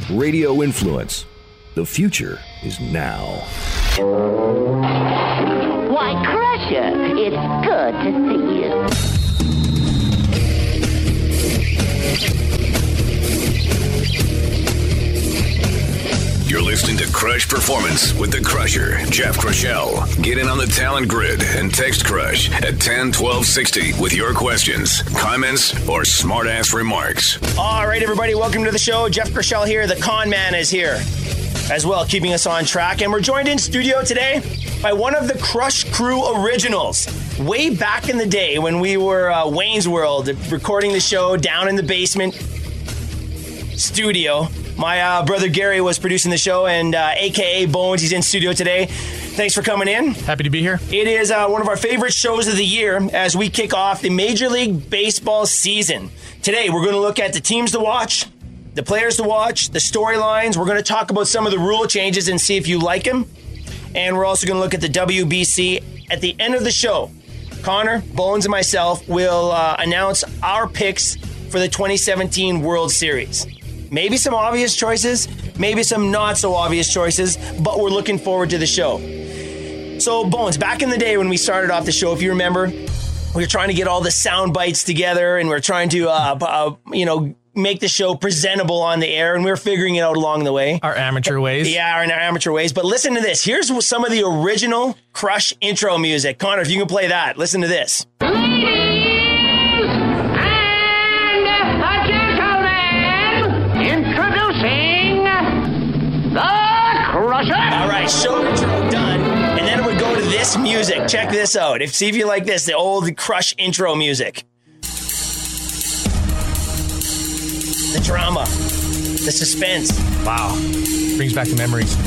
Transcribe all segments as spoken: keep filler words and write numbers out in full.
Radio Influence. The future is now. Why, Crusher, it's good to see you. You're listening to Crush Performance with the Crusher, Jeff Crushell. Get in on the talent grid and text Crush at ten twelve sixty with your questions, comments, or smart-ass remarks. All right, everybody, welcome to the show. Jeff Crushell here. The Con Man is here as well, keeping us on track. And we're joined in studio today by one of the Crush Crew originals. Way back in the day when we were uh, Wayne's World, recording the show down in the basement studio. My uh, brother Gary was producing the show, and uh, A K A Bones, he's in studio today. Thanks for coming in. Happy to be here. It is uh, one of our favorite shows of the year as we kick off the Major League Baseball season. Today, we're going to look at the teams to watch, the players to watch, the storylines. We're going to talk about some of the rule changes and see if you like them. And we're also going to look at the W B C. At the end of the show, Connor, Bones, and myself will uh, announce our picks for the twenty seventeen World Series. Maybe some obvious choices, maybe some not so obvious choices, but we're looking forward to the show. So, Bones, back in the day when we started off the show, if you remember, we were trying to get all the sound bites together, and we we're trying to, uh, uh, you know, make the show presentable on the air, and we were figuring it out along the way. Our amateur ways. Yeah, in our amateur ways. But listen to this. Here's some of the original Crush intro music. Connor, if you can play that, listen to this. All right, show intro done, and then it would go to this music. Check this out. If see if you like this, the old Crush intro music. The drama, the suspense. Wow, brings back the memories.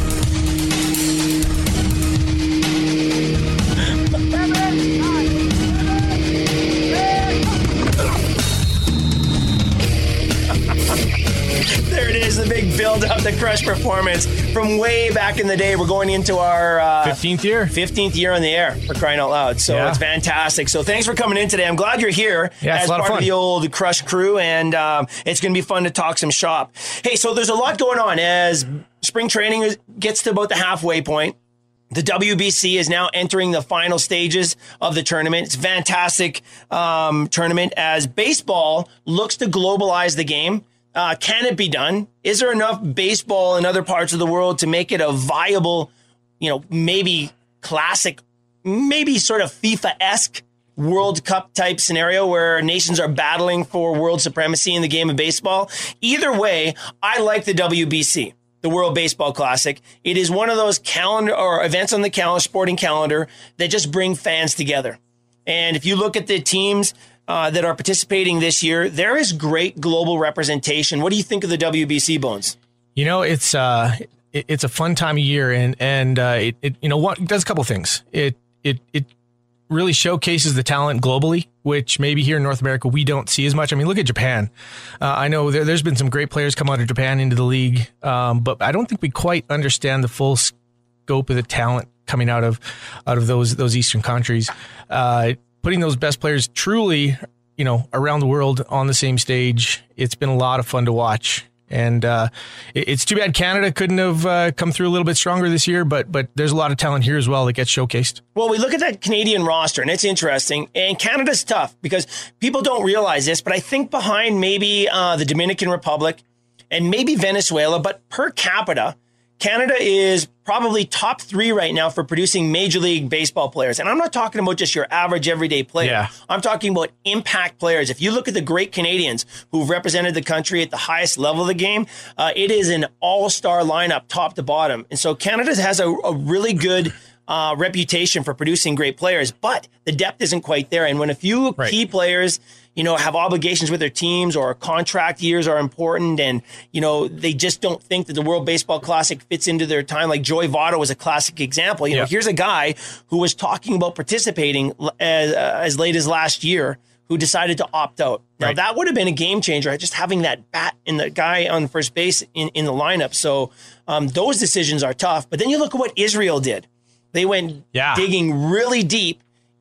There it is, the big build-up, the Crush performance from way back in the day. We're going into our uh, fifteenth year. fifteenth year on the air, for crying out loud. So yeah. It's fantastic. So thanks for coming in today. I'm glad you're here yeah, as part of, of the old Crush crew, and um, it's going to be fun to talk some shop. Hey, so there's a lot going on as spring training gets to about the halfway point. The W B C is now entering the final stages of the tournament. It's a fantastic um, tournament as baseball looks to globalize the game. Uh, can it be done? Is there enough baseball in other parts of the world to make it a viable, you know, maybe classic, maybe sort of FIFA-esque World Cup type scenario where nations are battling for world supremacy in the game of baseball? Either way, I like the W B C, the World Baseball Classic. It is one of those calendar or events on the calendar, sporting calendar that just bring fans together. And if you look at the teams Uh, that are participating this year, there is great global representation. What do you think of the W B C, Bones? You know, it's uh, it, it's a fun time of year, and and uh, it, it you know what it does a couple things. It it it really showcases the talent globally, which maybe here in North America we don't see as much. I mean, look at Japan. Uh, I know there, there's been some great players come out of Japan into the league, um, but I don't think we quite understand the full scope of the talent coming out of out of those those Eastern countries. Uh, Putting those best players truly, you know, around the world on the same stage, it's been a lot of fun to watch. And uh, it, it's too bad Canada couldn't have uh, come through a little bit stronger this year, but but there's a lot of talent here as well that gets showcased. Well, we look at that Canadian roster, and it's interesting. And Canada's tough because people don't realize this, but I think behind maybe uh, the Dominican Republic and maybe Venezuela, but per capita, Canada is probably top three right now for producing Major League Baseball players. And I'm not talking about just your average everyday player. Yeah. I'm talking about impact players. If you look at the great Canadians who've represented the country at the highest level of the game, uh, it is an all-star lineup top to bottom. And so Canada has a, a really good uh, reputation for producing great players, but the depth isn't quite there. And when a few right. key players, you know, have obligations with their teams or contract years are important, and, you know, they just don't think that the World Baseball Classic fits into their time. Like Joey Votto was a classic example. You know, yeah. here's a guy who was talking about participating as, uh, as late as last year who decided to opt out. Now, right. that would have been a game changer, just having that bat and the guy on first base in, in the lineup. So um, those decisions are tough. But then you look at what Israel did. They went yeah. digging really deep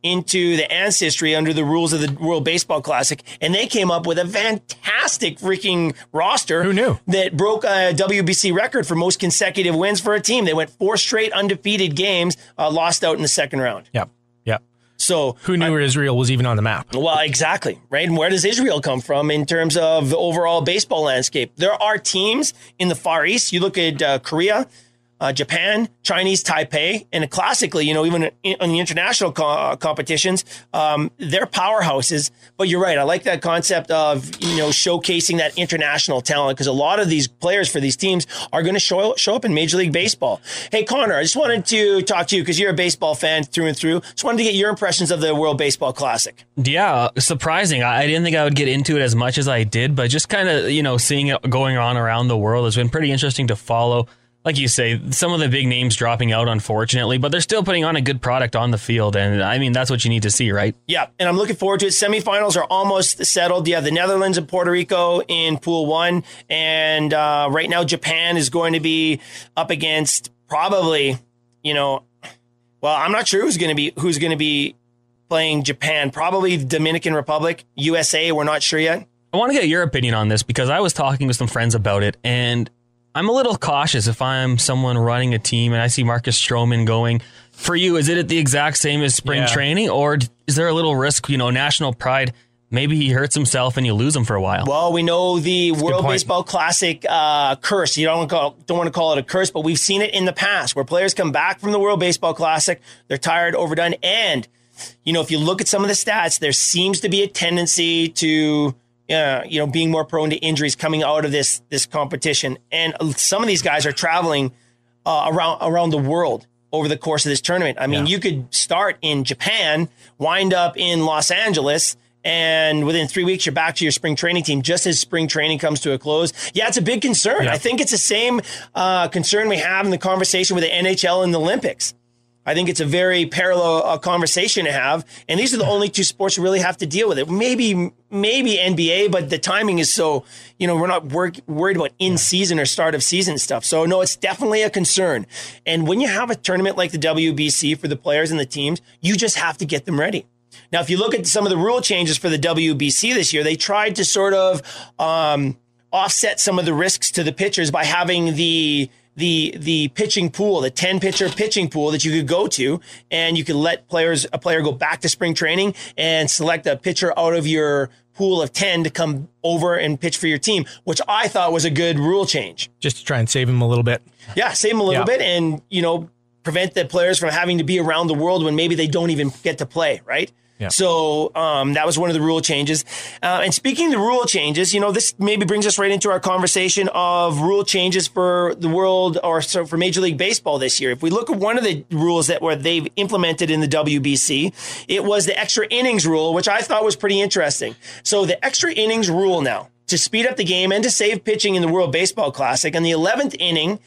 into the ancestry under the rules of the World Baseball Classic, and they came up with a fantastic freaking roster. Who knew? That broke a W B C record for most consecutive wins for a team. They went four straight undefeated games, uh, lost out in the second round. Yep. Yep. So who knew I, Israel was even on the map? Well, exactly, right? And where does Israel come from in terms of the overall baseball landscape? There are teams in the Far East. You look at uh, Korea, uh, Japan, Chinese Taipei, and classically, you know, even in, on the international co- competitions, um, they're powerhouses. But you're right. I like that concept of, you know, showcasing that international talent, because a lot of these players for these teams are going to show, show up in Major League Baseball. Hey, Connor, I just wanted to talk to you because you're a baseball fan through and through. Just wanted to get your impressions of the World Baseball Classic. Yeah, surprising. I didn't think I would get into it as much as I did, but just kind of, you know, seeing it going on around the world has been pretty interesting to follow. Like you say, some of the big names dropping out, unfortunately, but they're still putting on a good product on the field. And I mean, that's what you need to see, right? Yeah. And I'm looking forward to it. Semifinals are almost settled. You have the Netherlands and Puerto Rico in pool one. And uh, right now, Japan is going to be up against probably, you know, well, I'm not sure who's going to be, who's going to be playing Japan. Probably the Dominican Republic, U S A. We're not sure yet. I want to get your opinion on this because I was talking with some friends about it, and I'm a little cautious if I'm someone running a team and I see Marcus Stroman going. For you, is it the exact same as spring Yeah. training, or is there a little risk, you know, national pride? Maybe he hurts himself and you lose him for a while. Well, we know the World point. Baseball Classic uh, curse. You don't want, to call, don't want to call it a curse, but we've seen it in the past where players come back from the World Baseball Classic, they're tired, overdone, and, you know, if you look at some of the stats, there seems to be a tendency to... Uh, you know, being more prone to injuries coming out of this this competition, and some of these guys are traveling uh, around around the world over the course of this tournament. I mean, Yeah. you could start in Japan, wind up in Los Angeles, and within three weeks you're back to your spring training team just as spring training comes to a close. Yeah, it's a big concern. Yeah. I think it's the same uh, concern we have in the conversation with the N H L and the Olympics. I think it's a very parallel uh, conversation to have. And these are the only two sports who really have to deal with it. Maybe, maybe N B A, but the timing is so, you know, we're not work, worried about in season or start of season stuff. So no, it's definitely a concern. And when you have a tournament like the W B C for the players and the teams, you just have to get them ready. Now, if you look at some of the rule changes for the W B C this year, they tried to sort of um, offset some of the risks to the pitchers by having the the the pitching pool, the ten pitcher pitching pool that you could go to, and you could let players a player go back to spring training and select a pitcher out of your pool of ten to come over and pitch for your team, which I thought was a good rule change. Just to try and save him a little bit. Yeah, save them a little Yeah. bit and, you know, prevent the players from having to be around the world when maybe they don't even get to play, right? Yeah. So um, that was one of the rule changes. Uh, and speaking of the rule changes, you know, this maybe brings us right into our conversation of rule changes for the world or so for Major League Baseball this year. If we look at one of the rules that were they've implemented in the W B C, it was the extra innings rule, which I thought was pretty interesting. So the extra innings rule now to speed up the game and to save pitching in the World Baseball Classic. And the eleventh inning,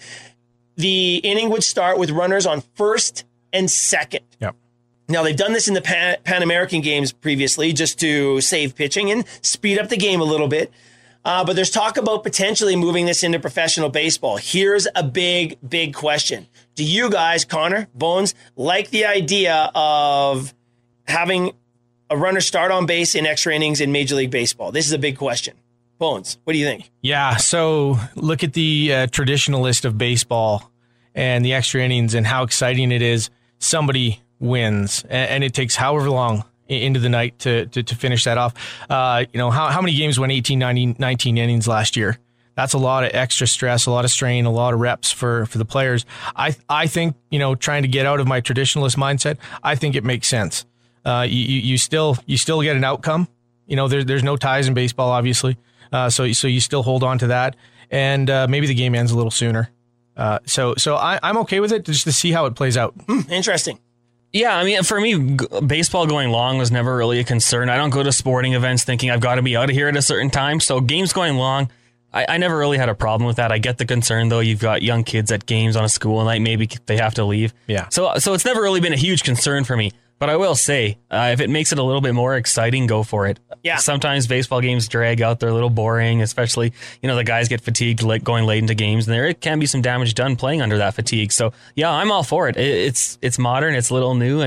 the inning would start with runners on first and second. Yep. Now, they've done this in the Pan, Pan American games previously just to save pitching and speed up the game a little bit. Uh, but there's talk about potentially moving this into professional baseball. Here's a big, big question. Do you guys, Connor, Bones, like the idea of having a runner start on base in extra innings in Major League Baseball? This is a big question. Bones, what do you think? Yeah, so look at the uh, traditionalist of baseball and the extra innings and how exciting it is. Somebody wins, and, and it takes however long into the night to to, to finish that off. Uh, you know, how, how many games went eighteen, nineteen innings last year? That's a lot of extra stress, a lot of strain, a lot of reps for, for the players. I I think, you know, trying to get out of my traditionalist mindset, I think it makes sense. Uh, you, you still you still get an outcome. You know, there, there's no ties in baseball, obviously. Uh, so so you still hold on to that, and uh, maybe the game ends a little sooner. Uh, so so I, I'm okay with it just to see how it plays out. Hmm, interesting. Yeah, I mean, for me, g- baseball going long was never really a concern. I don't go to sporting events thinking I've got to be out of here at a certain time. So games going long, I, I never really had a problem with that. I get the concern, though. You've got young kids at games on a school night. Maybe they have to leave. Yeah. So so it's never really been a huge concern for me. But I will say, uh, if it makes it a little bit more exciting, go for it. Yeah. Sometimes baseball games drag out. They're a little boring, especially, you know, the guys get fatigued late, going late into games, and there can be some damage done playing under that fatigue. So, yeah, I'm all for it. it it's it's modern, it's a little new, and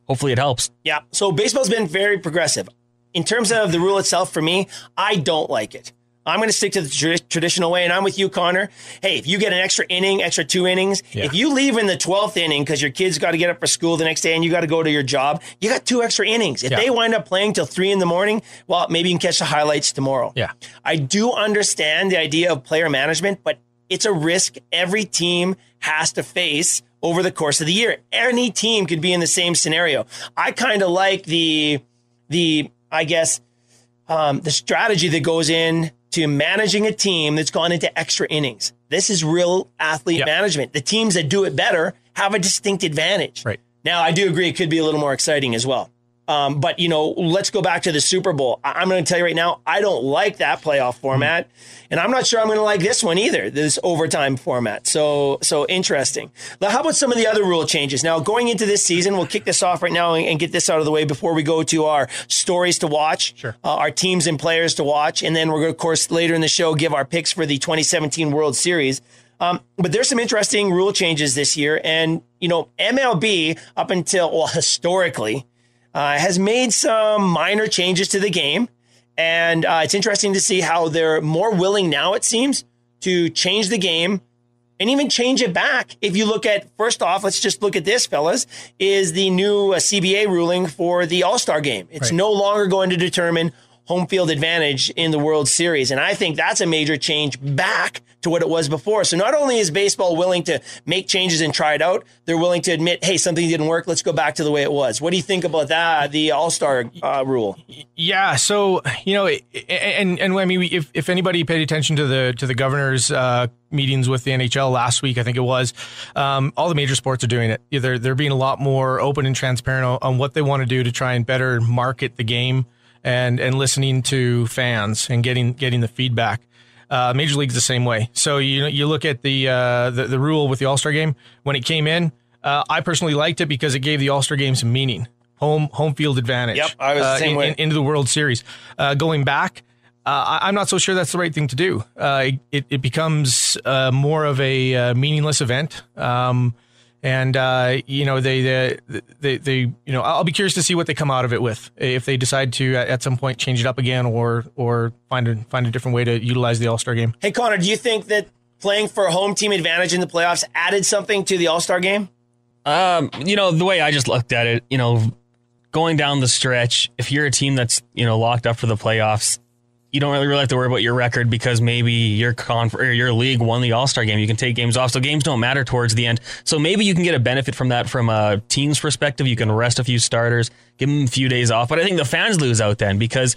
hopefully it helps. Yeah. So baseball's been very progressive. In terms of the rule itself, for me, I don't like it. I'm going to stick to the tra- traditional way, and I'm with you, Connor. Hey, if you get an extra inning, extra two innings, yeah. if you leave in the twelfth inning because your kid's got to get up for school the next day and you got to go to your job, you got two extra innings. If yeah. they wind up playing till three in the morning, well, maybe you can catch the highlights tomorrow. Yeah. I do understand the idea of player management, but it's a risk every team has to face over the course of the year. Any team could be in the same scenario. I kind of like the, the I guess, um, the strategy that goes in to managing a team that's gone into extra innings. This is real athlete yep. management. The teams that do it better have a distinct advantage. Right. Now, I do agree it could be a little more exciting as well. Um, but, you know, let's go back to the Super Bowl. I- I'm going to tell you right now, I don't like that playoff format. Mm-hmm. And I'm not sure I'm going to like this one either, this overtime format. So, so interesting. Now, how about some of the other rule changes? Now, going into this season, we'll kick this off right now and, and get this out of the way before we go to our stories to watch, sure. uh, our teams and players to watch. And then we're going to, of course, later in the show, give our picks for the twenty seventeen World Series. Um, but there's some interesting rule changes this year. And, you know, M L B, up until, well, historically, Uh, has made some minor changes to the game. And uh, it's interesting to see how they're more willing now, it seems, to change the game and even change it back. If you look at, first off, let's just look at this, fellas, is the new uh, C B A ruling for the All-Star game. It's right. no longer going to determine home field advantage in the World Series. And I think that's a major change back to what it was before. So not only is baseball willing to make changes and try it out, they're willing to admit, hey, something didn't work. Let's go back to the way it was. What do you think about that, the All-Star uh, rule? Yeah. So, you know, and, and I mean, if, if anybody paid attention to the, to the governor's uh, meetings with the N H L last week, I think it was, um, all the major sports are doing it. They're, they're being a lot more open and transparent on, on what they want to do to try and better market the game and, and listening to fans and getting, getting the feedback. Uh, Major League's the same way. So you know, you look at the, uh, the the rule with the All-Star game when it came in. Uh, I personally liked it because it gave the All-Star game some meaning, home home field advantage. Yep, I was the uh, same in, way. in, into the World Series. Uh, going back, uh, I, I'm not so sure that's the right thing to do. Uh, it it becomes uh, more of a uh, meaningless event. Um, And, uh, you know, they, they, they, they, you know, I'll be curious to see what they come out of it with, if they decide to at some point change it up again or, or find a, find a different way to utilize the All-Star game. Hey, Connor, do you think that playing for a home team advantage in the playoffs added something to the All-Star game? Um, you know, the way I just looked at it, you know, going down the stretch, if you're a team that's, you know, locked up for the playoffs, you don't really, really have to worry about your record because maybe your conf- or your league won the All-Star game. You can take games off, so games don't matter towards the end. So maybe you can get a benefit from that from a team's perspective. You can rest a few starters, give them a few days off. But I think the fans lose out then because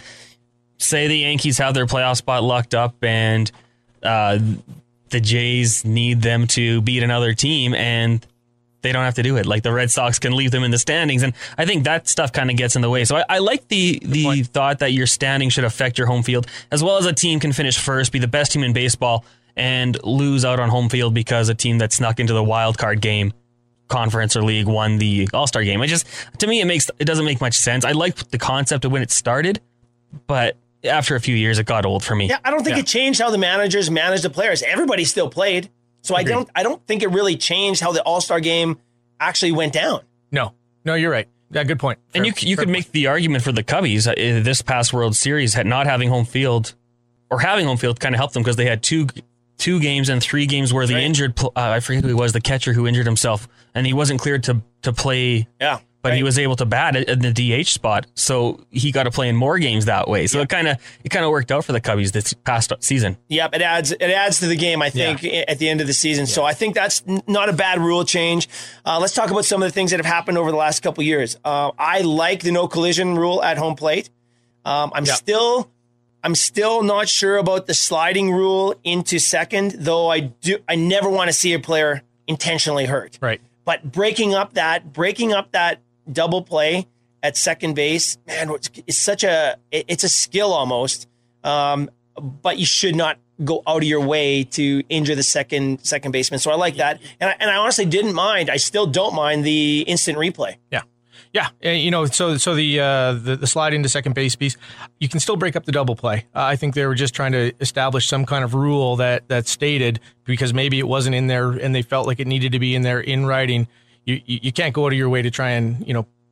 say the Yankees have their playoff spot locked up and uh, the Jays need them to beat another team and they don't have to do it. Like the Red Sox can leave them in the standings. And I think that stuff kind of gets in the way. So I, I like the the thought that your standing should affect your home field, as well as a team can finish first, be the best team in baseball, and lose out on home field because a team that snuck into the wild card game, conference or league, won the All-Star game. It just, to me, it makes it doesn't make much sense. I liked the concept of when it started, but after a few years, it got old for me. Yeah, I don't think Yeah. it changed how the managers managed the players. Everybody still played. So I Agreed. don't I don't think it really changed how the All-Star game actually went down. No, no, you're right. Yeah, good point. Fair, And you you could point. make the argument for the Cubbies uh, this past World Series had not having home field or having home field kind of helped them because they had two two games and three games where the Right. injured pl- uh, I forget who he was, the catcher who injured himself, and he wasn't cleared to to play. Yeah. But right. he was able to bat in the D H spot, so he got to play in more games that way. So Yeah. it kind of it kind of worked out for the Cubbies this past season. Yep, it adds it adds to the game, I think, Yeah. at the end of the season. So I think that's n- not a bad rule change. Uh, let's talk about some of the things that have happened over the last couple of years. Uh, I like the no collision rule at home plate. Um, I'm Yeah. still I'm still not sure about the sliding rule into second, though I do I never want to see a player intentionally hurt. Right. But breaking up that breaking up that double play at second base, man, it's, it's such a it- it's a skill almost. Um, but you should not go out of your way to injure the second second baseman. So I like that, and I, and I honestly didn't mind. I still don't mind the instant replay. Yeah. Yeah, and, you know, so so the, uh, the the slide into second base piece, you can still break up the double play. Uh, I think they were just trying to establish some kind of rule that that stated, because maybe it wasn't in there and they felt like it needed to be in there in writing. You you, you can't go out of your way to try and, you know,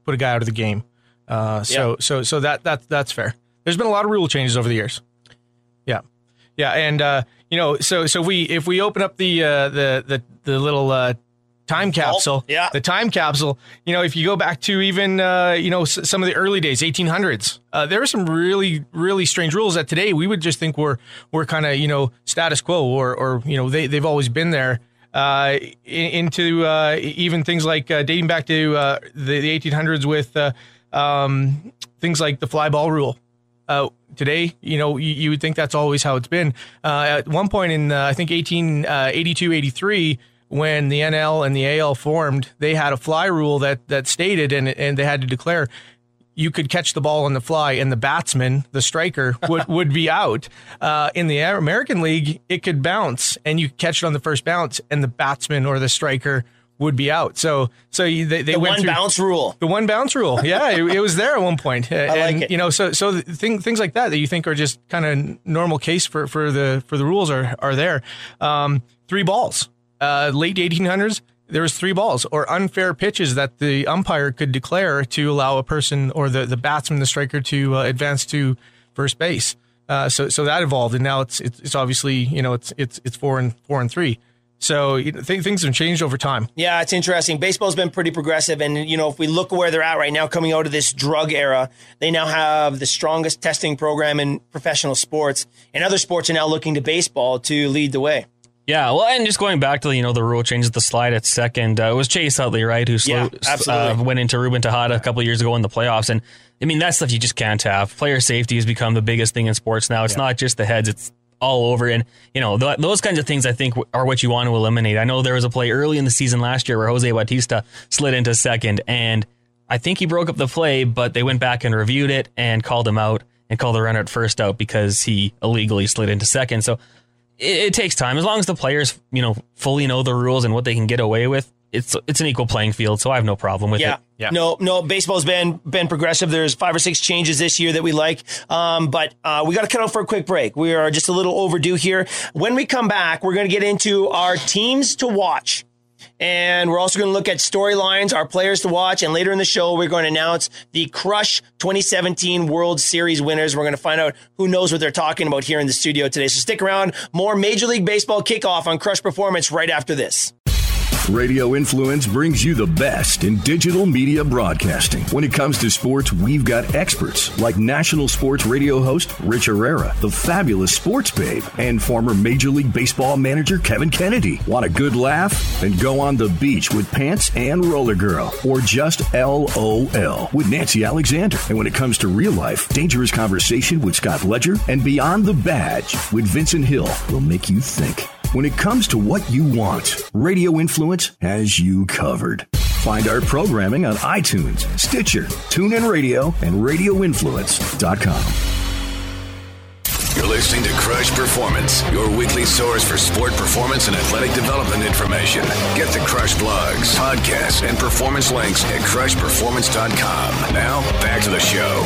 put a guy out of the game. Uh, so Yeah. so so that that that's fair. There's been a lot of rule changes over the years. Yeah, yeah, and uh, you know, so so we if we open up the uh, the the the little uh, time capsule, yeah. the time capsule. You know, if you go back to even uh, you know s- some of the early days, eighteen hundreds, uh, there were some really really strange rules that today we would just think were were kind of you know status quo or or you know they they've always been there. Uh, in, into uh, even things like uh, dating back to uh, the, the eighteen hundreds with uh, um, things like the fly ball rule. Uh, today, you know, you, you would think that's always how it's been. Uh, at one point in, uh, I think, eighteen eighty-two eighty-three, when the N L and the A L formed, they had a fly rule that that stated, and and they had to declare you could catch the ball on the fly, and the batsman, the striker, would, would be out. Uh, in the American League, it could bounce, and you could catch it on the first bounce, and the batsman or the striker would be out. So, so you, they, they The went one through bounce rule. the one bounce rule. Yeah, it, it was there at one point. I like and, it. You know, so so the thing, things like that that you think are just kind of normal case for, for the for the rules are are there. Um, three balls. Uh, late eighteen hundreds. There was three balls or unfair pitches that the umpire could declare to allow a person or the, the batsman, the striker, to uh, advance to first base. Uh, so so that evolved, and now it's it's, it's obviously you know it's it's it's four and four and three. So you know, th- things have changed over time. Yeah, it's interesting. Baseball's been pretty progressive, and you know, if we look where they're at right now, coming out of this drug era, they now have the strongest testing program in professional sports, and other sports are now looking to baseball to lead the way. Yeah, well, and just going back to you know the rule changes, the slide at second, uh, it was Chase Utley, right, who slow, Yeah, absolutely. uh, went into Ruben Tejada a couple of years ago in the playoffs, and I mean that stuff you just can't have. Player safety has become the biggest thing in sports now. It's yeah. not just the heads; it's all over, and you know th- those kinds of things I think are what you want to eliminate. I know there was a play early in the season last year where Jose Bautista slid into second, and I think he broke up the play, but they went back and reviewed it and called him out and called the runner at first out because he illegally slid into second. So it, it takes time. As long as the players, you know, fully know the rules and what they can get away with, it's it's an equal playing field. So I have no problem with yeah. it. Yeah. No, no, baseball's been been progressive. There's five or six changes this year that we like. Um, but uh, we got to cut out for a quick break. We are just a little overdue here. When we come back, we're going to get into our teams to watch. And we're also going to look at storylines, our players to watch. And later in the show, we're going to announce the Crush twenty seventeen World Series winners. We're going to find out who knows what they're talking about here in the studio today. So stick around. More Major League Baseball kickoff on Crush Performance right after this. Radio Influence brings you the best in digital media broadcasting. When it comes to sports, we've got experts like national sports radio host Rich Herrera, the fabulous sports babe, and former Major League Baseball manager Kevin Kennedy. Want a good laugh? Then go on the beach with Pants and Roller Girl, or just L O L with Nancy Alexander. And when it comes to real life, dangerous conversation with Scott Ledger and Beyond the Badge with Vincent Hill will make you think. When it comes to what you want, Radio Influence has you covered. Find our programming on iTunes, Stitcher, TuneIn Radio, and radio influence dot com. You're listening to Crush Performance, your weekly source for sport performance and athletic development information. Get the Crush blogs, podcasts, and performance links at crush performance dot com. Now, back to the show.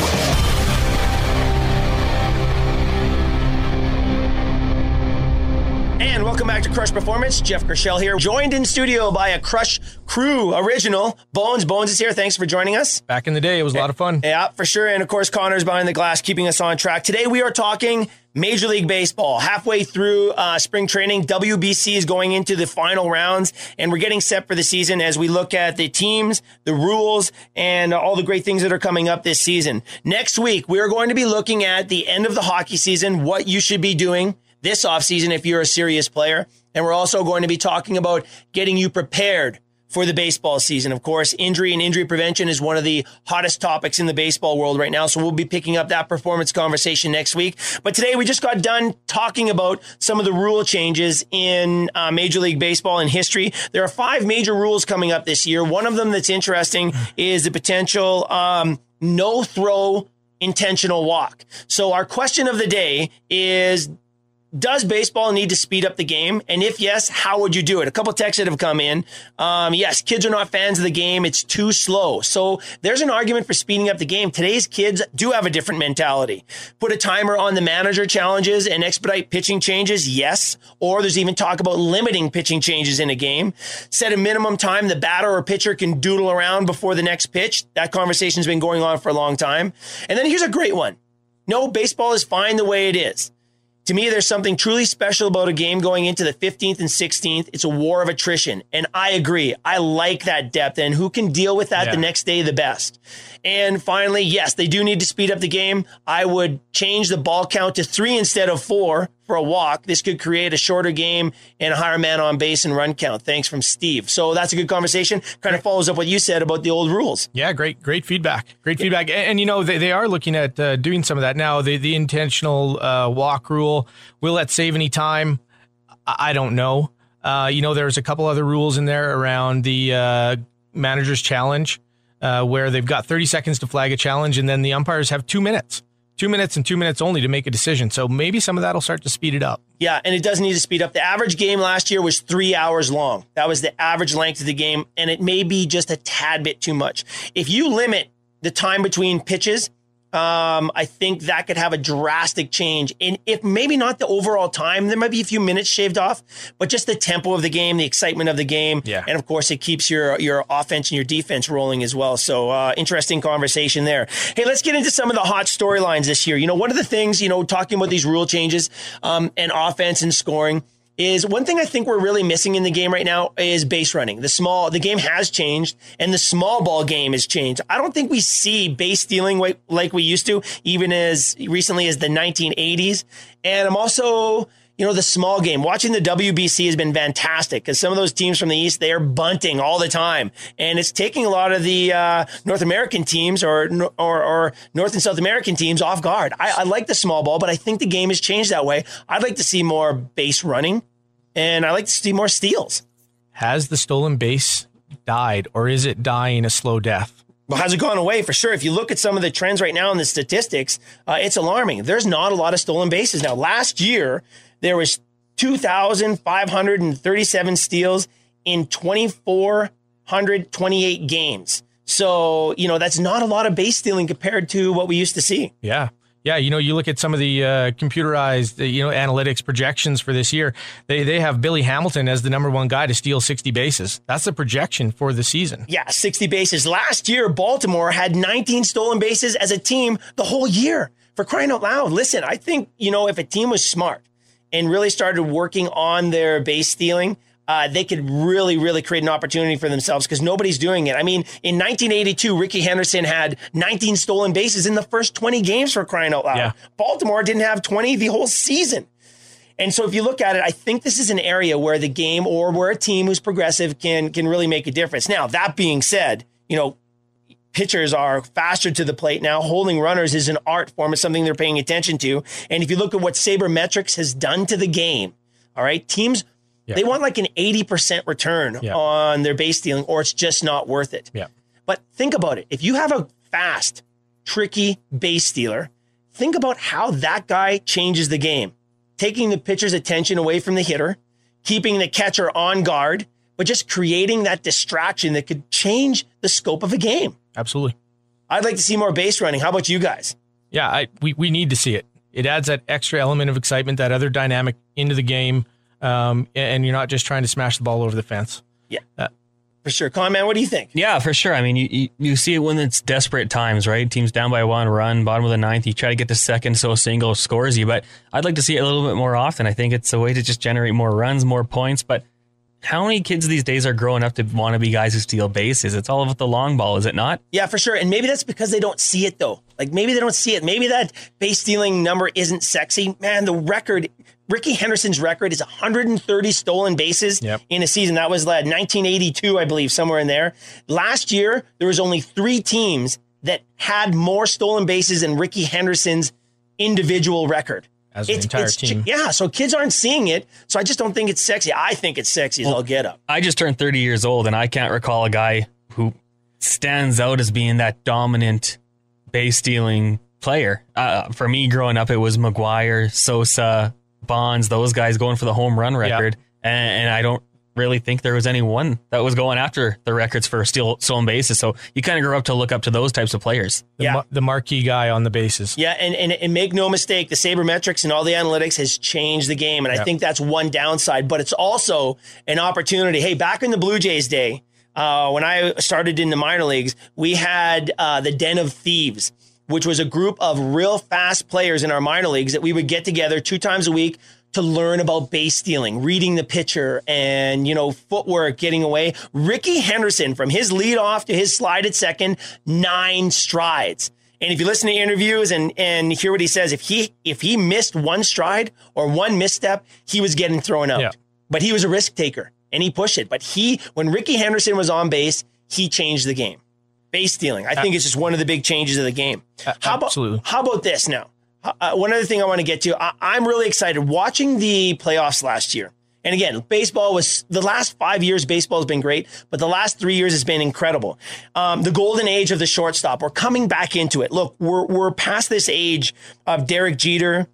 And welcome back to Crush Performance. Jeff Grishel here, joined in studio by a Crush crew original. Bones. Bones is here. Thanks for joining us. Back in the day, it was a lot of fun. Yeah, for sure. And of course, Connor's behind the glass, keeping us on track. Today, we are talking Major League Baseball. Halfway through uh, spring training, W B C is going into the final rounds, and we're getting set for the season as we look at the teams, the rules, and all the great things that are coming up this season. Next week, we are going to be looking at the end of the hockey season, what you should be doing this offseason if you're a serious player. And we're also going to be talking about getting you prepared for the baseball season. Of course, injury and injury prevention is one of the hottest topics in the baseball world right now. So we'll be picking up that performance conversation next week. But today we just got done talking about some of the rule changes in uh, Major League Baseball in history. There are five major rules coming up this year. One of them that's interesting is the potential um, no throw intentional walk. So our question of the day is, does baseball need to speed up the game? And if yes, how would you do it? A couple texts that have come in. Um, yes, kids are not fans of the game. It's too slow. So there's an argument for speeding up the game. Today's kids do have a different mentality. Put a timer on the manager challenges and expedite pitching changes. Yes. Or there's even talk about limiting pitching changes in a game. Set a minimum time the batter or pitcher can doodle around before the next pitch. That conversation's been going on for a long time. And then here's a great one. No, baseball is fine the way it is. To me, there's something truly special about a game going into the fifteenth and sixteenth. It's a war of attrition. And I agree. I like that depth. And who can deal with that yeah. the next day the best? And finally, yes, they do need to speed up the game. I would change the ball count to three instead of four for a walk. This could create a shorter game and a higher man on base and run count. Thanks from Steve. So that's a good conversation. Kind of follows up what you said about the old rules. Yeah, great, great feedback. Great feedback. And, and you know, they, they are looking at uh, doing some of that now. The, the intentional uh, walk rule, will that save any time? I, I don't know. Uh, you know, there's a couple other rules in there around the uh, manager's challenge uh, where they've got thirty seconds to flag a challenge, and then the umpires have two minutes. Two minutes and two minutes only to make a decision. So maybe some of that will start to speed it up. Yeah, and it does need to speed up. The average game last year was three hours long. That was the average length of the game, and it may be just a tad bit too much. If you limit the time between pitches, um, I think that could have a drastic change. And if maybe not the overall time, there might be a few minutes shaved off, but just the tempo of the game, the excitement of the game. Yeah. And of course, it keeps your, your offense and your defense rolling as well. So uh, interesting conversation there. Hey, let's get into some of the hot storylines this year. You know, one of the things, you know, talking about these rule changes um, and offense and scoring, is one thing I think we're really missing in the game right now is base running. The small, the game has changed, and the small ball game has changed. I don't think we see base stealing like, like we used to, even as recently as the nineteen eighties. And I'm also, you know, the small game. Watching the W B C has been fantastic because some of those teams from the East, they are bunting all the time. And it's taking a lot of the uh, North American teams or, or or North and South American teams off guard. I, I like the small ball, but I think the game has changed that way. I'd like to see more base running, and I like to see more steals. Has the stolen base died, or is it dying a slow death? Well, has it gone away? For sure. If you look at some of the trends right now in the statistics, uh, it's alarming. There's not a lot of stolen bases. Now, last year, there was two thousand five hundred thirty-seven steals in two thousand four hundred twenty-eight games. So, you know, that's not a lot of base stealing compared to what we used to see. Yeah. Yeah, you know, you look at some of the uh, computerized, uh, you know, analytics projections for this year. They they have Billy Hamilton as the number one guy to steal sixty bases. That's the projection for the season. Yeah, sixty bases. Last year, Baltimore had nineteen stolen bases as a team the whole year. For crying out loud, listen, I think, you know, if a team was smart and really started working on their base stealing, uh, they could really, really create an opportunity for themselves because nobody's doing it. I mean, in nineteen eighty-two, Ricky Henderson had nineteen stolen bases in the first twenty games, for crying out loud. Yeah. Baltimore didn't have twenty the whole season. And so if you look at it, I think this is an area where the game or where a team who's progressive can can really make a difference. Now, that being said, you know, pitchers are faster to the plate now. Holding runners is an art form. It's something they're paying attention to. And if you look at what Sabermetrics has done to the game, all right, teams, yeah. they want like an eighty percent return yeah. on their base stealing, or it's just not worth it. Yeah. But think about it. If you have a fast, tricky base stealer, think about how that guy changes the game. Taking the pitcher's attention away from the hitter, keeping the catcher on guard, but just creating that distraction that could change the scope of a game. Absolutely. I'd like to see more base running. How about you guys? Yeah, I, we, we need to see it. It adds that extra element of excitement, that other dynamic into the game, um, and you're not just trying to smash the ball over the fence. Yeah, uh, for sure. Con Man, what do you think? Yeah, for sure. I mean, you, you, you see it when it's desperate times, right? Team's down by one run, bottom of the ninth. You try to get to second so a single scores you, but I'd like to see it a little bit more often. I think it's a way to just generate more runs, more points, but how many kids these days are growing up to want to be guys who steal bases? It's all about the long ball, is it not? Yeah, for sure. And maybe that's because they don't see it, though. Like, maybe they don't see it. Maybe that base stealing number isn't sexy. Man, the record, Ricky Henderson's record is one hundred thirty stolen bases yep. in a season. That was uh, nineteen eighty-two, I believe, somewhere in there. Last year, there was only three teams that had more stolen bases than Ricky Henderson's individual record. As an it's, entire it's, team. Yeah, so kids aren't seeing it, so I just don't think it's sexy. I think it's sexy as well, I'll get up. I just turned thirty years old, and I can't recall a guy who stands out as being that dominant base stealing player. Uh, for me, growing up, it was McGuire, Sosa, Bonds, those guys going for the home run record. Yeah. And, and I don't really think there was anyone that was going after the records for steal, stolen bases. So you kind of grew up to look up to those types of players. The, yeah. ma- the marquee guy on the bases. Yeah, and, and, and make no mistake, the sabermetrics and all the analytics has changed the game. And yep. I think that's one downside, but it's also an opportunity. Hey, back in the Blue Jays day, uh, when I started in the minor leagues, we had uh, the Den of Thieves, which was a group of real fast players in our minor leagues that we would get together two times a week to learn about base stealing, reading the pitcher, and, you know, footwork, getting away. Ricky Henderson, from his leadoff to his slide at second, nine strides. And if you listen to interviews and, and hear what he says, if he if he missed one stride or one misstep, he was getting thrown out. Yeah. But he was a risk taker, and he pushed it. But he, when Ricky Henderson was on base, he changed the game. Base stealing, I think, uh, is just one of the big changes of the game. Uh, how absolutely. About, how about this now? Uh, one other thing I want to get to, I, I'm really excited watching the playoffs last year. And again, baseball was, the last five years, baseball has been great, but the last three years has been incredible. Um, the golden age of the shortstop, we're coming back into it. Look, we're we're past this age of Derek Jeter,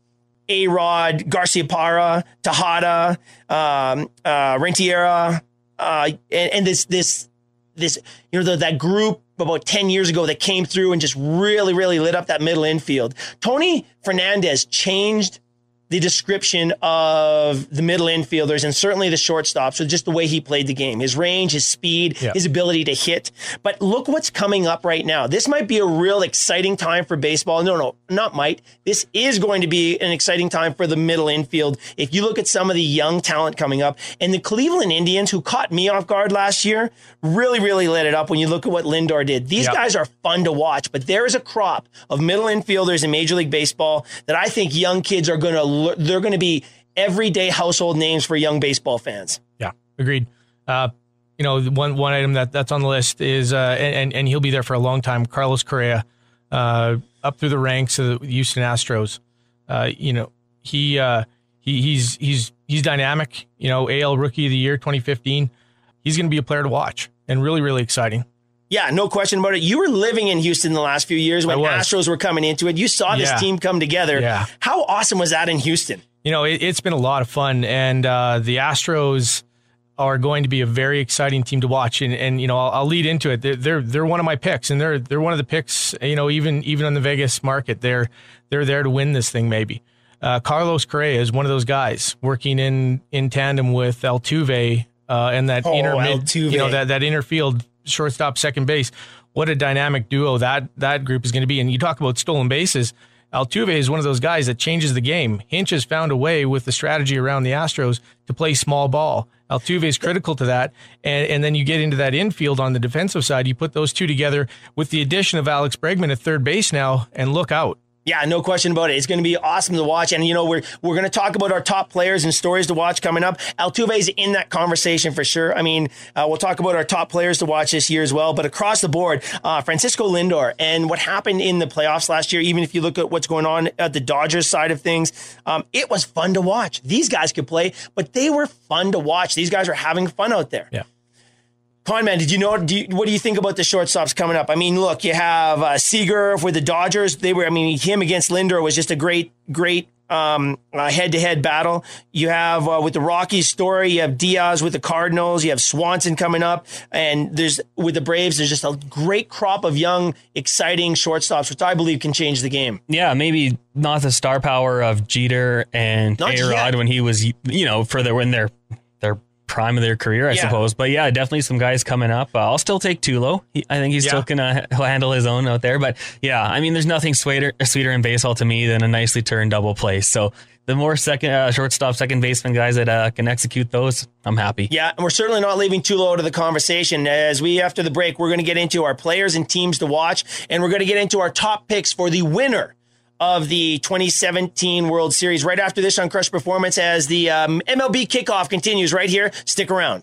A-Rod, Garciaparra, Tejada, um, uh, Rentiera, uh, and, and this, this, this, you know, the, that group about ten years ago that came through and just really, really lit up that middle infield. Tony Fernandez changed the description of the middle infielders and certainly the shortstops with just the way he played the game, his range, his speed, yeah. his ability to hit. But look what's coming up right now. This might be a real exciting time for baseball. No, no, not might. This is going to be an exciting time for the middle infield. If you look at some of the young talent coming up, and the Cleveland Indians, who caught me off guard last year, really, really lit it up when you look at what Lindor did. These yep. guys are fun to watch, but there is a crop of middle infielders in Major League Baseball that I think young kids are going to they're going to be everyday household names for young baseball fans. Yeah, agreed. Uh, you know, one one item that, that's on the list is, uh, and, and he'll be there for a long time, Carlos Correa, uh, up through the ranks of the Houston Astros. Uh, you know, he uh, he he's he's he's dynamic. You know, A L Rookie of the Year twenty fifteen. He's going to be a player to watch and really, really exciting. Yeah, no question about it. You were living in Houston the last few years when Astros were coming into it. You saw this yeah. team come together. Yeah. How awesome was that in Houston? You know, it, it's been a lot of fun, and uh, the Astros are going to be a very exciting team to watch. And, and you know, I'll, I'll lead into it. They're, they're they're one of my picks, and they're they're one of the picks. You know, even even on the Vegas market, they're they're there to win this thing. Maybe uh, Carlos Correa is one of those guys working in in tandem with Altuve uh, and that oh, inner mid, Altuve. you know, that that inner field, shortstop, second base. What a dynamic duo that that group is going to be. And you talk about stolen bases. Altuve is one of those guys that changes the game. Hinch has found a way with the strategy around the Astros to play small ball. Altuve is critical to that. And, and then you get into that infield on the defensive side. You put those two together with the addition of Alex Bregman at third base now, and look out. Yeah, no question about it. It's going to be awesome to watch. And, you know, we're we're going to talk about our top players and stories to watch coming up. Altuve's in that conversation for sure. I mean, uh, we'll talk about our top players to watch this year as well. But across the board, uh, Francisco Lindor and what happened in the playoffs last year, even if you look at what's going on at the Dodgers side of things, um, it was fun to watch. These guys could play, but they were fun to watch. These guys are having fun out there. Yeah. Conman, did you know? Do you, what do you think about the shortstops coming up? I mean, look, you have uh, Seager with the Dodgers. They were, I mean, him against Lindor was just a great, great um, uh, head-to-head battle. You have uh, with the Rockies story. You have Diaz with the Cardinals. You have Swanson coming up, and there's with the Braves. There's just a great crop of young, exciting shortstops, which I believe can change the game. Yeah, maybe not the star power of Jeter and A-Rod when he was, you know, for their when they're they're. prime of their career, I yeah. suppose. But yeah, definitely some guys coming up. Uh, I'll still take Tulo. He, I think he's yeah. still going to handle his own out there. But yeah, I mean, there's nothing sweeter, sweeter in baseball to me than a nicely turned double play. So the more second uh, shortstop, second baseman guys that uh, can execute those, I'm happy. Yeah, and we're certainly not leaving Tulo out of the conversation. As we, after the break, we're going to get into our players and teams to watch, and we're going to get into our top picks for the winner of the twenty seventeen World Series right after this on Crush Performance as the um, M L B kickoff continues right here. Stick around.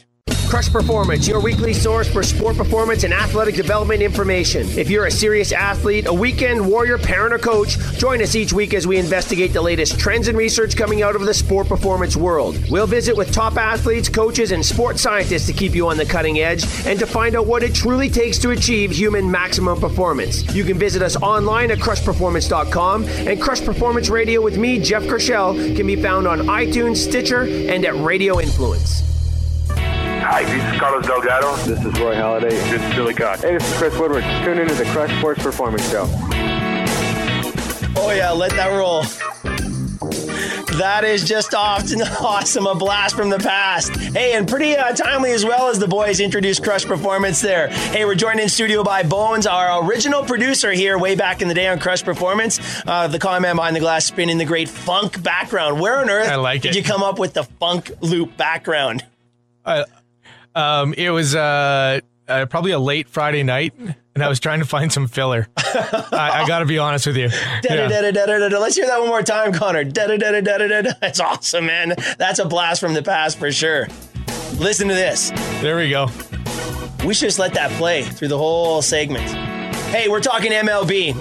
Crush Performance, your weekly source for sport performance and athletic development information. If you're a serious athlete, a weekend warrior, parent, or coach, join us each week as we investigate the latest trends and research coming out of the sport performance world. We'll visit with top athletes, coaches, and sports scientists to keep you on the cutting edge and to find out what it truly takes to achieve human maximum performance. You can visit us online at crush performance dot com, and Crush Performance Radio with me, Jeff Kershell, can be found on iTunes, Stitcher, and at Radio Influence. Hi, this is Carlos Delgado. This is Roy Halladay. This is Billy Cox. Hey, this is Chris Woodward. Tune in to the Crush Sports Performance Show. Oh, yeah, let that roll. That is just often awesome. A blast from the past. Hey, and pretty uh, timely as well as the boys introduced Crush Performance there. Hey, we're joined in studio by Bones, our original producer here way back in the day on Crush Performance. Uh, the comment behind the glass spinning the great funk background. Where on earth I like did it. you come up with the funk loop background? Uh, um, it was uh, uh, probably a late Friday night, and I was trying to find some filler. I, I got to be honest with you. Yeah. Let's hear that one more time, Connor. That's awesome, man. That's a blast from the past for sure. Listen to this. There we go. We should just let that play through the whole segment. Hey, we're talking M L B.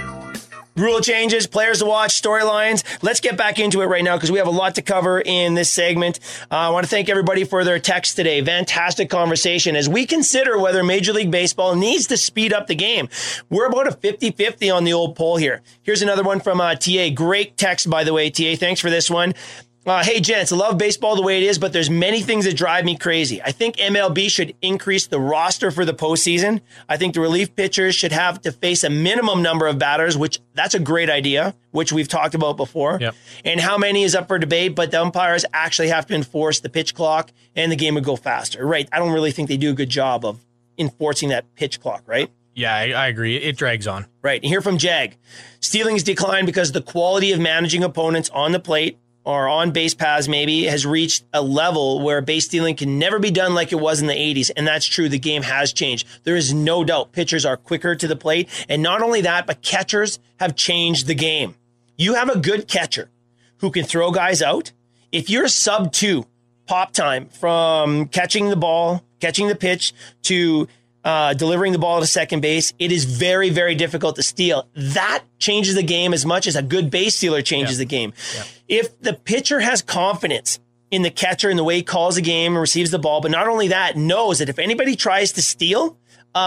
Rule changes, players to watch, storylines. Let's get back into it right now because we have a lot to cover in this segment. Uh, I want to thank everybody for their texts today. Fantastic conversation as we consider whether Major League Baseball needs to speed up the game. We're about a fifty-fifty on the old poll here. Here's another one from uh, T A. Great text, by the way, T A. Thanks for this one. Uh, hey, gents, I love baseball the way it is, but there's many things that drive me crazy. I think M L B should increase the roster for the postseason. I think the relief pitchers should have to face a minimum number of batters, which that's a great idea, which we've talked about before. Yep. And how many is up for debate, but the umpires actually have to enforce the pitch clock and the game would go faster. Right. I don't really think they do a good job of enforcing that pitch clock, right? Yeah, I, I agree. It drags on. Right. And here from Jag. Stealings decline because the quality of managing opponents on the plate or on base paths maybe has reached a level where base stealing can never be done like it was in the eighties. And that's true. The game has changed. There is no doubt pitchers are quicker to the plate. And not only that, but catchers have changed the game. You have a good catcher who can throw guys out. If you're sub two pop time from catching the ball, catching the pitch to Uh, delivering the ball to second base, it is very, very difficult to steal. That changes the game as much as a good base stealer changes yeah. the game. Yeah. If the pitcher has confidence in the catcher and the way he calls the game and receives the ball, but not only that, knows that if anybody tries to steal,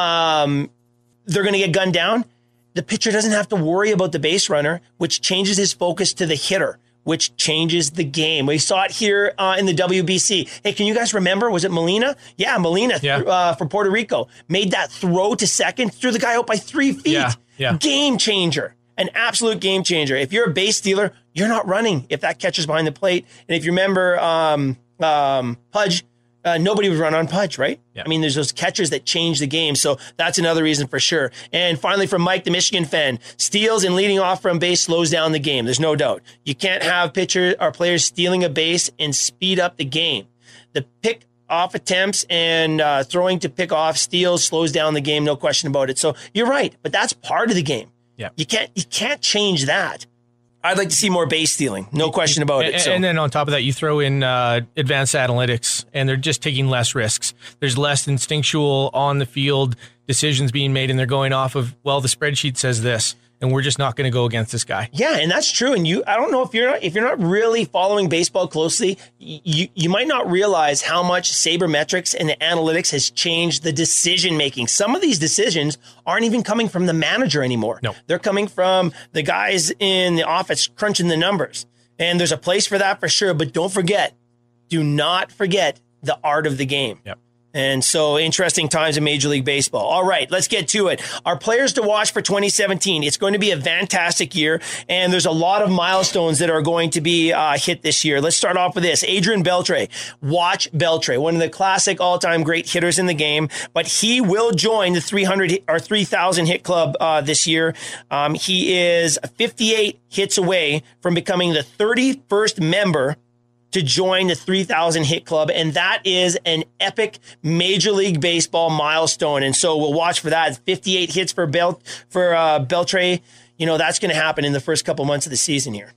um, they're going to get gunned down, the pitcher doesn't have to worry about the base runner, which changes his focus to the hitter, which changes the game. We saw it here uh, in the W B C. Hey, can you guys remember? Was it Molina? Yeah, Molina yeah. Th- uh, from Puerto Rico made that throw to second, threw the guy out by three feet. Yeah, yeah. Game changer. An absolute game changer. If you're a base stealer, you're not running if that catcher's behind the plate. And if you remember um, um, Pudge, uh, nobody would run on Pudge, right? Yeah. I mean, there's those catchers that change the game. So that's another reason for sure. And finally, from Mike, the Michigan fan, steals and leading off from base slows down the game. There's no doubt. You can't have pitchers or players stealing a base and speed up the game. The pick off attempts and uh, throwing to pick off steals slows down the game. No question about it. So you're right, but that's part of the game. Yeah. You can't, you can't change that. I'd like to see more base stealing. No question about it. And, So. and then on top of that, you throw in uh, advanced analytics, and they're just taking less risks. There's less instinctual on the field decisions being made, and they're going off of, well, the spreadsheet says this, and we're just not going to go against this guy. Yeah, and that's true. And you, I don't know if you're not, if you're not really following baseball closely, you you might not realize how much sabermetrics and the analytics has changed the decision making. Some of these decisions aren't even coming from the manager anymore. No, they're coming from the guys in the office crunching the numbers. And there's a place for that for sure. But don't forget, do not forget the art of the game. Yep. And so interesting times in Major League Baseball. All right, let's get to it. Our players to watch for twenty seventeen. It's going to be a fantastic year, and there's a lot of milestones that are going to be uh, hit this year. Let's start off with this. Adrian Beltre. Watch Beltre, one of the classic all-time great hitters in the game, but he will join the three hundred or three thousand hit club uh, this year. Um, he is fifty-eight hits away from becoming the thirty-first member to join the three thousand hit club. And that is an epic Major League Baseball milestone. And so we'll watch for that. fifty-eight hits for Bel for uh, Beltre. You know, that's going to happen in the first couple months of the season here.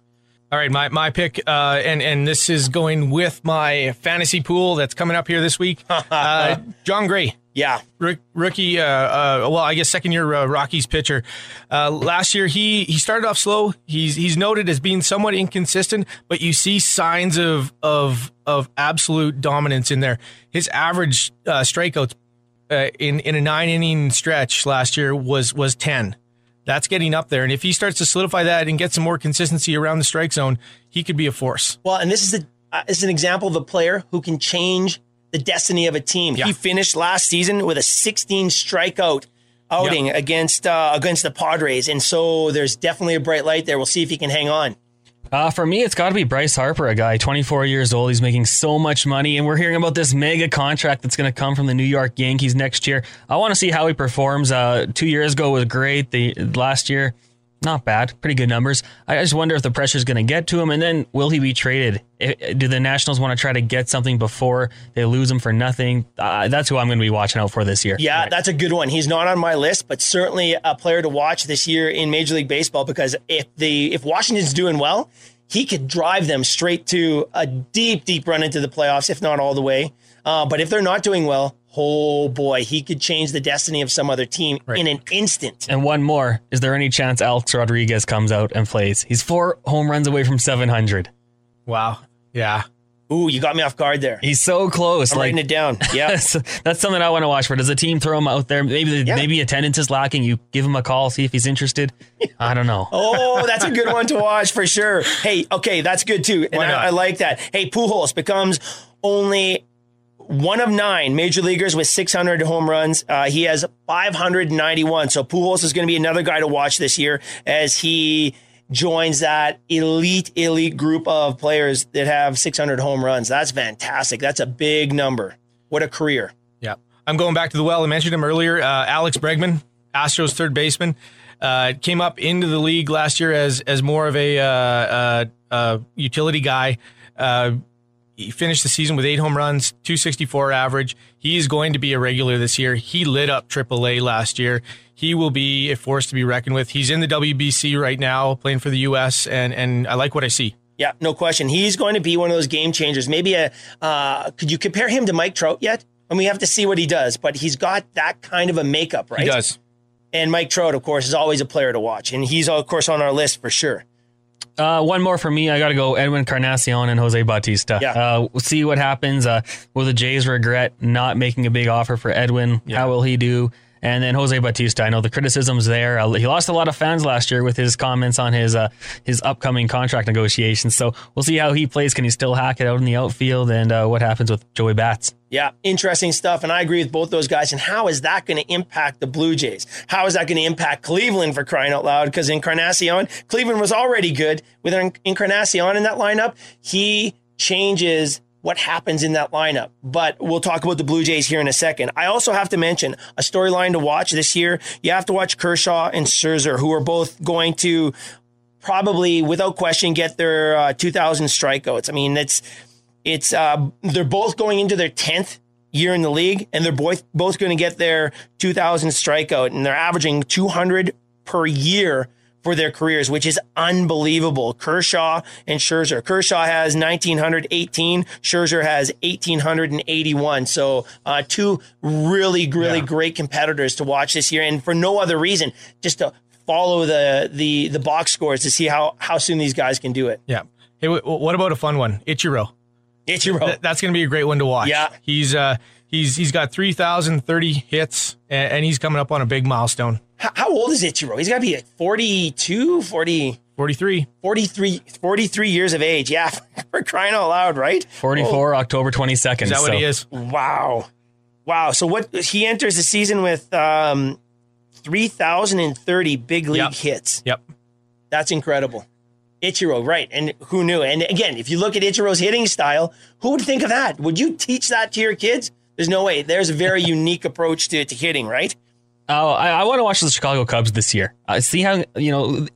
All right, my my pick, uh, and and this is going with my fantasy pool that's coming up here this week. Uh, John Gray. Yeah. R- rookie, uh, uh, well, I guess second year uh, Rockies pitcher. Uh, last year, he he started off slow. He's he's noted as being somewhat inconsistent, but you see signs of of of absolute dominance in there. His average uh, strikeouts uh, in in a nine inning stretch last year was was ten. That's getting up there, and if he starts to solidify that and get some more consistency around the strike zone, he could be a force. Well, and this is a uh, this is an example of a player who can change the destiny of a team. Yeah. He finished last season with a sixteen strikeout outing yep. against uh, against the Padres, and so there's definitely a bright light there. We'll see if he can hang on. Uh, for me, it's got to be Bryce Harper, a guy twenty-four years old. He's making so much money, and we're hearing about this mega contract that's going to come from the New York Yankees next year. I want to see how he performs. Uh, two years ago was great. The last year, not bad. Pretty good numbers. I just wonder if the pressure is going to get to him, and then will he be traded? Do the Nationals want to try to get something before they lose him for nothing? Uh, that's who I'm going to be watching out for this year. Yeah, that's a good one. He's not on my list, but certainly a player to watch this year in Major League Baseball, because if the if Washington's doing well, he could drive them straight to a deep, deep run into the playoffs, if not all the way. Uh, but if they're not doing well, oh boy, he could change the destiny of some other team right. in an instant. And one more. Is there any chance Alex Rodriguez comes out and plays? He's four home runs away from seven hundred. Wow. Yeah. Ooh, you got me off guard there. He's so close. I'm like, writing it down. Yeah. that's, that's something I want to watch for. Does a team throw him out there? Maybe yeah. maybe attendance is lacking. You give him a call, see if he's interested. I don't know. Oh, that's a good one to watch for sure. Hey, okay, that's good too. And I, I like that. Hey, Pujols becomes only one of nine major leaguers with six hundred home runs. Uh, he has five hundred ninety-one. So Pujols is going to be another guy to watch this year as he joins that elite, elite group of players that have six hundred home runs. That's fantastic. That's a big number. What a career. Yeah. I'm going back to the well. I mentioned him earlier. Uh, Alex Bregman, Astros third baseman, uh, came up into the league last year as as more of a uh, uh, uh, utility guy. Uh, he finished the season with eight home runs, two sixty-four average. He is going to be a regular this year. He lit up triple A last year. He will be a force to be reckoned with. He's in the W B C right now, playing for the U S, and and I like what I see. Yeah, no question. He's going to be one of those game changers. Maybe a uh, could you compare him to Mike Trout yet? And we have to see what he does, but he's got that kind of a makeup, right? He does. And Mike Trout, of course, is always a player to watch, and he's of course on our list for sure. Uh, one more for me. I got to go Edwin Encarnacion and Jose Bautista. Yeah. Uh, we'll see what happens. Uh, will the Jays regret not making a big offer for Edwin? Yeah. How will he do? And then Jose Bautista, I know the criticism's there. Uh, he lost a lot of fans last year with his comments on his uh, his upcoming contract negotiations. So we'll see how he plays. Can he still hack it out in the outfield? And uh, what happens with Joey Bats? Yeah, interesting stuff. And I agree with both those guys. And how is that going to impact the Blue Jays? How is that going to impact Cleveland, for crying out loud? Because Encarnacion, Cleveland was already good. With Encarnacion in that lineup, he changes what happens in that lineup. But we'll talk about the Blue Jays here in a second. I also have to mention a storyline to watch this year. You have to watch Kershaw and Scherzer, who are both going to probably, without question, get their uh, two thousand strikeouts. I mean, it's it's uh, they're both going into their tenth year in the league, and they're both both going to get their two thousand strikeout, and they're averaging two hundred per year for their careers, which is unbelievable. Kershaw and Scherzer. Kershaw has one thousand nine hundred eighteen. Scherzer has one thousand eight hundred eighty-one. So uh, two really, really yeah. great competitors to watch this year, and for no other reason, just to follow the the the box scores to see how how soon these guys can do it. Yeah. Hey, w- what about a fun one? Ichiro. Ichiro. Th- that's going to be a great one to watch. Yeah. He's uh he's he's got three thousand thirty hits, and, and he's coming up on a big milestone. How old is Ichiro? He's got to be like forty-two, forty, forty-three. forty-three, forty-three years of age. Yeah, for crying out loud, right? forty-four, oh. October twenty-second. Is that so. what he is? Wow. Wow. So what he enters the season with um, three thousand thirty big league yep. hits. Yep. That's incredible. Ichiro, right. And who knew? And again, if you look at Ichiro's hitting style, who would think of that? Would you teach that to your kids? There's no way. There's a very unique approach to, to hitting, right? Oh, I, I want to watch the Chicago Cubs this year. Uh, see how, you know,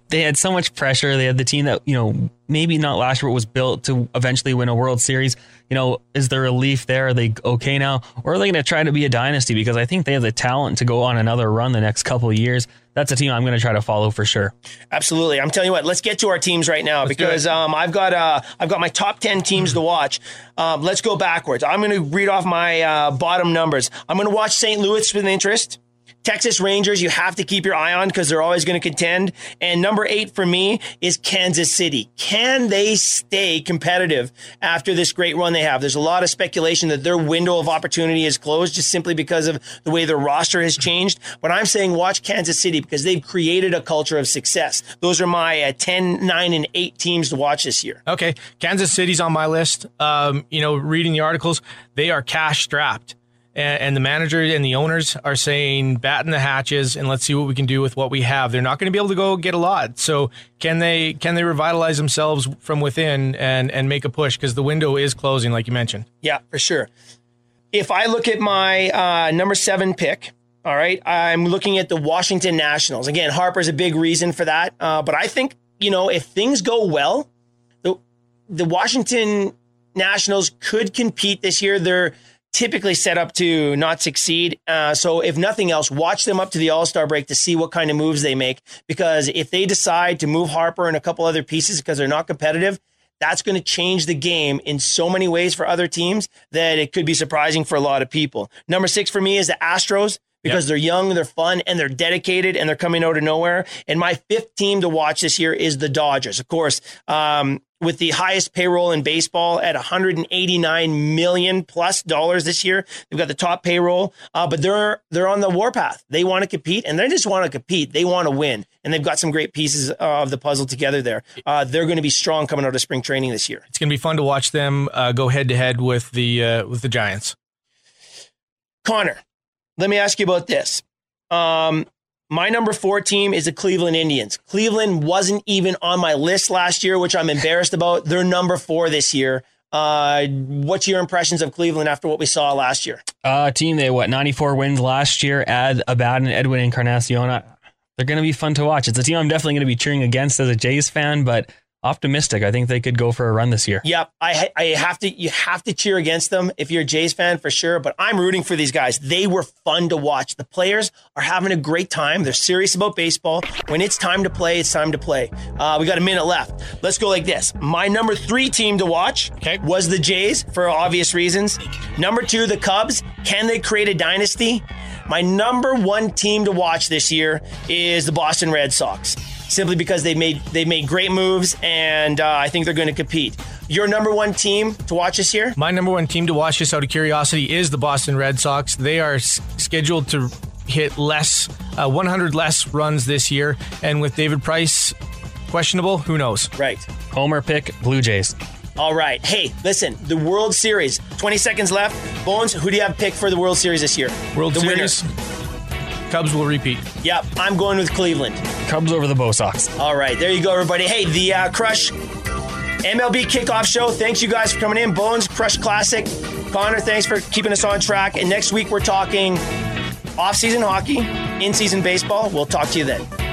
they had so much pressure. They had the team that, you know, maybe not last year, but was built to eventually win a World Series. You know, is there relief there? Are they okay now? Or are they going to try to be a dynasty? Because I think they have the talent to go on another run the next couple of years. That's a team I'm going to try to follow for sure. Absolutely. I'm telling you what, let's get to our teams right now, let's because um, I've got uh, I've got my top ten teams to watch. Um, let's go backwards. I'm going to read off my uh, bottom numbers. I'm going to watch Saint Louis with interest. Texas Rangers, you have to keep your eye on because they're always going to contend. And number eight for me is Kansas City. Can they stay competitive after this great run they have? There's a lot of speculation that their window of opportunity is closed just simply because of the way their roster has changed. But I'm saying watch Kansas City because they've created a culture of success. Those are my uh, ten, nine, and eight teams to watch this year. Okay. Kansas City's on my list. Um, you know, reading the articles, they are cash strapped. And the manager and the owners are saying, batten the hatches and let's see what we can do with what we have. They're not going to be able to go get a lot. So can they can they revitalize themselves from within and, and make a push? Because the window is closing, like you mentioned. Yeah, for sure. If I look at my uh, number seven pick, all right, I'm looking at the Washington Nationals. Again, Harper's a big reason for that. Uh, but I think, you know, if things go well, the, the Washington Nationals could compete this year. They're typically set up to not succeed. Uh, so if nothing else, watch them up to the All-Star break to see what kind of moves they make. Because if they decide to move Harper and a couple other pieces because they're not competitive, that's going to change the game in so many ways for other teams that it could be surprising for a lot of people. Number six for me is the Astros. Because yep. they're young, they're fun, and they're dedicated, and they're coming out of nowhere. And my fifth team to watch this year is the Dodgers. Of course, um, with the highest payroll in baseball at one hundred eighty-nine million plus dollars this year, they've got the top payroll. Uh, but they're they're on the warpath. They want to compete, and they just want to compete. They want to win, and they've got some great pieces of the puzzle together there. Uh, they're going to be strong coming out of spring training this year. It's going to be fun to watch them uh, go head to head with the uh, with the Giants. Connor. Let me ask you about this. Um, my number four team is the Cleveland Indians. Cleveland wasn't even on my list last year, which I'm embarrassed about. They're number four this year. Uh, what's your impressions of Cleveland after what we saw last year? Uh, team, they, what, ninety-four wins last year. Add Abad and Edwin Encarnacion. They're going to be fun to watch. It's a team I'm definitely going to be cheering against as a Jays fan, but optimistic. I think they could go for a run this year. Yep. I I have to, you have to cheer against them if you're a Jays fan for sure, but I'm rooting for these guys. They were fun to watch. The players are having a great time. They're serious about baseball. When it's time to play, it's time to play. Uh, we got a minute left. Let's go like this. My number three team to watch okay. was the Jays for obvious reasons. Number two, the Cubs. Can they create a dynasty? My number one team to watch this year is the Boston Red Sox. Simply because they made they made great moves, and uh, I think they're going to compete. Your number one team to watch this year? My number one team to watch, just out of curiosity, is the Boston Red Sox. They are s- scheduled to hit less, uh, one hundred less runs this year, and with David Price questionable, who knows? Right. Homer pick, Blue Jays. All right. Hey, listen, the World Series, twenty seconds left. Bones, who do you have picked for the World Series this year? World the Series? Winner. Cubs will repeat. Yep, I'm going with Cleveland. Cubs over the Bo Sox. All right, there you go, everybody. Hey, the uh, Crush M L B kickoff show. Thanks, you guys, for coming in. Bones, Crush Classic. Connor, thanks for keeping us on track. And next week, we're talking off-season hockey, in-season baseball. We'll talk to you then.